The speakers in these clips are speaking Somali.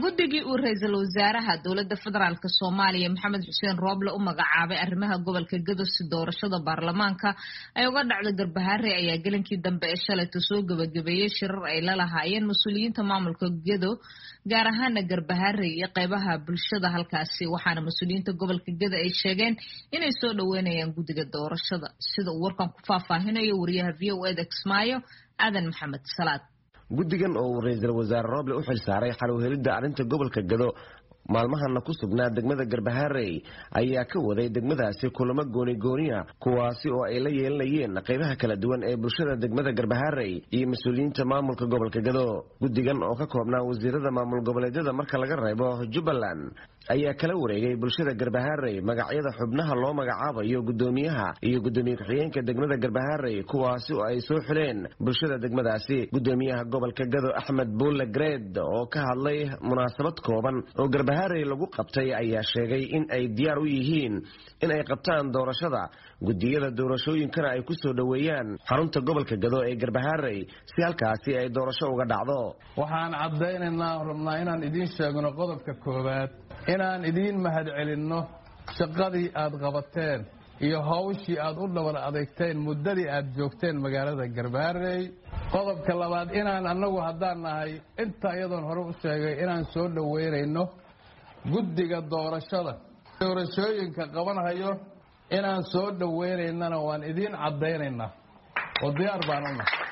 guddigii uu ra'iisul wasaaraha dowladda federaalka Soomaaliya Maxamed Xuseen Rooble u magacaabay arrimaha gobolka Gedo si doorashada baarlamaanka ay uga dhacdo Garbaharey ayaa gelinkii dambe ee shalay soo gabagabeeyay shirar ay la lahaayeen mas'uuliyiinta maamulka Gedo gaar ahaan Garbaharey iyo qaybaha bulshada halkaasi waxaana mas'uuliyiinta gobolka Gedo ay sheegeen inay soo dhaweynayaan guddiga doorashada sida uu warkan ku faahfaahinayo wariyaha VOA Kismaayo Aadan Maxamed Salaad. guddigan oo ra'iisul wasaare Rooble u xil saaray xal u helidda arrinta gobolka Gedo maalmahan ku sugnaa degmada Garbaharey ayaa ka waday degmadaasi kulamo gooni-gooniya kuwaasi oo ay la yeelanayeen qaybaha kala duwan ee bulshada degmada Garbaharey iyo mas'uuliyiinta maamulka gobolka Gedo. guddigan oo ka koobnaa wasiirada maamul goboleedyada marka laga reebo Jubbaland ayaa kala wareegay bulshada Garbaharey magacyada xubnaha loo magacaabayo gudoomiyaha iyo gudoomiye ku-xigeenka degmada Garbaharey kuwaasi oo ay soo xileen bulshada degmadaasi. gudoomiyaha gobolka Gedo Axmed Buule Gred oo ka hadlay munaasabad kooban oo Garbaharey lagu qabtay ayaa sheegay in ay diyaar u yihiin in ay qabtaan doorashada gudiyada doorashooyinkana ay ku soo dhaweeyaan xarunta gobolka Gedo ee Garbaharey si halkaasi ay doorasho uga dhacdo. waxaan cadeynaynaa rabnaa inaan idin sheegno qodobka koowaad inaan idin mahadcelinno shaqadii aad qabateen iyo hawshii aad u dhabar adeegteen muddadii aad joogteen magaalada Garbaharey. qodobka labaad inaan annagu haddaan nahay inta iyadoon hore u sheegay inaan soo dhaweynayno guddiga doorashooyinka qabanhayo inaan soo dhaweynaynana waan idin cadaynaynaa oo diyaar baan u nahay.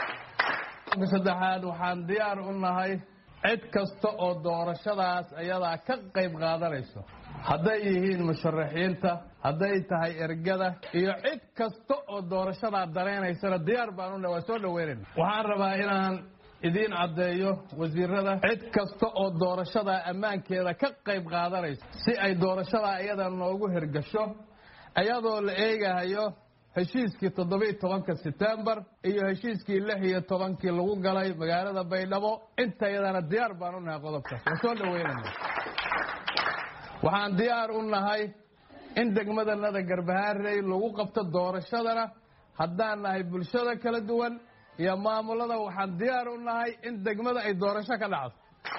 saddexaad waxaan diyaar u nahay cid kasta oo doorashadaas ayadaa ka qayb qaadanayso hadday yihiin musharaxiinta hadday tahay ergada iyo cid kasta oo doorashadaa dareenaysana diyaar baan u nahay waan soo dhaweynayna. waxaan rabaa inaan idin caddeeyo wasiirada cid kasta oo doorashada ammaankeeda ka qayb qaadanaysa si ay doorashada iyada noogu hirgasho ayadoo la eegayo heshiiskii 17 September iyo heshiiskii 16 lagu galay magaalada Baydhabo inta iyadana diyaar baan u nahay qodobkaas waan soo dhaweynayna. waxaan diyaar u nahay in degmada Garbaharey lagu qabto doorashadana haddaan nahay bulshada kala duwan iyo maamulada waxaan diyaar u nahay in degmada ay doorasho ka dhacdo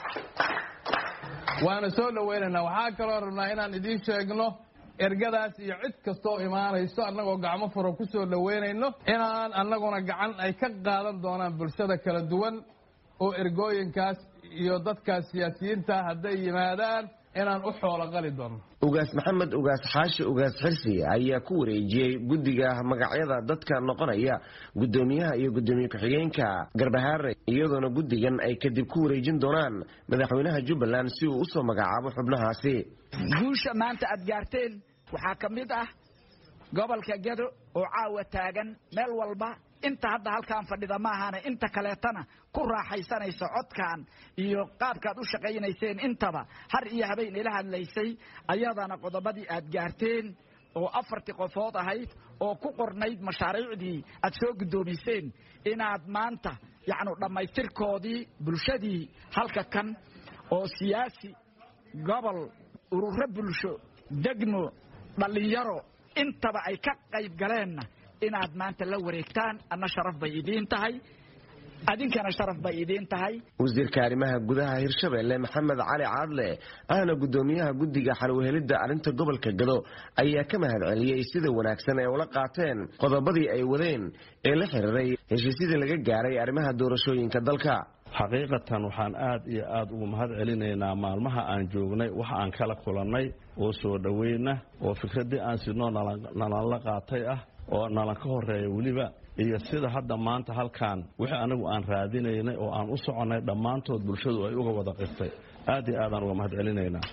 waana soo dhaweynaynaa. waxaa kaloo rabnaa inaan idin sheegno ergadaas iyo cid kastoo imaanayso annagoo gacmo furo ku soo dhaweynayno inaan annaguna gacan ay ka qaadan doonaan bulshada kala duwan oo ergooyinkaas iyo dadkaas siyaasiyiinta hadday yimaadaan inaan u xoolo qali doono. ugaas maxamed ugaas xaashi ugaas xirsi ayaa ku wareejiyay guddiga magacyada dadka noqonaya gudoomiyaha iyo gudoomiye ku-xigeenka Garbaharey iyadoona guddigan ay kadib ku wareejin doonaan madaxweynaha Jubbaland si uu u soo magacaabo xubnahaasi. guusha maanta aad gaarteen waxaa ka mid ah gobolka Gedo oo caawa taagan meel walba inta hadda halkaan fadhida ma ahana inta kaleetana ku raaxaysanayso codkan iyo qaabkaad u shaqaynayseen intaba har iyo habeen ila hadlaysay ayadana qodobadii aad gaarteen oo 4 qofood ahayd oo ku qornayd mashaariicdii aad soo gudoomiseen inaad maanta dhamaystirkoodii bulshadii halka kan oo siyaasi gobol ururo bulsho degmo dhalinyaro intaba ay ka qayb galeen inaad maanta la wareegtaan ana sharaf bay idin tahay adinkana sharaf bay idin tahay. wasiirka arrimaha gudaha Hirshabelle Maxamed Cali Caadle ahna gudoomiyaha guddiga xal u helidda arrinta gobolka Gedo ayaa ka mahadceliyay sida wanaagsan ee ula qaateen qodobadii ay wadeen ee la xiriiray heshiisyadii laga gaaray arrimaha doorashooyinka dalka. xaqiiqatan waxaan aad iyo aad ugu mahadcelinaynaa maalmaha aan joognay waxa aan kala kulannay oo soo dhaweyna oo fikradii aan sidoo nala qaatay ah oo nala ka horeeyo waliba iyo sida hadda maanta halkaan wixii anagu aan raadinaynay oo aan u soconay dhammaantood bulshadu ay uga wada qirtay aad iyo aad aan uga mahadcelinaynaa.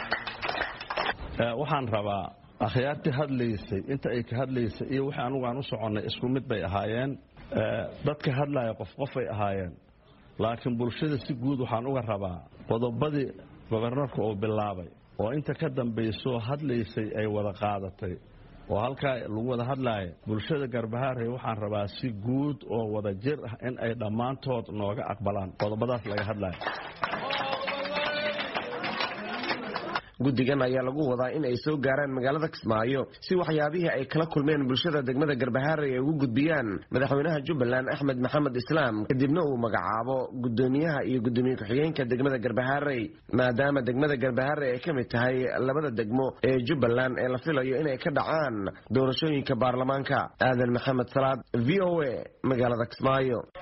waxaan rabaa akhyaartii hadlaysay inta ay ka hadlaysay iyo wixii anagu aan u soconay isku mid bay ahaayeen. dadka hadlaya qof ay ahaayeen laakiin bulshada si guud waxaan uga rabaa qodobadii gobornarka oo bilaabay oo inta ka dambayso hadlaysay ay wada qaadatay oo halkaa lagu wada hadlaayo bulshada Garbaharey waxaan rabaa si guud oo wada jir ah in ay dhammaantood nooga aqbalaan qodobadaas laga hadlaayo. guddigan ayaa lagu wadaa in ay soo gaaraan magaalada Kismaayo si waxyaabihii ay kala kulmeen bulshada degmada Garbaharey ay ugu gudbiyaan madaxweynaha Jubbaland Axmed Maxamed Islaam kadibna uu magacaabo gudoomiyaha iyo gudoomiye ku-xigeenka degmada Garbaharey maadaama degmada Garbaharey ay kamid tahay labada degmo ee Jubbaland ee la filayo inay ka dhacaan doorashooyinka baarlamaanka. Aadan Maxamed Salaad, VOA, magaalada Kismaayo.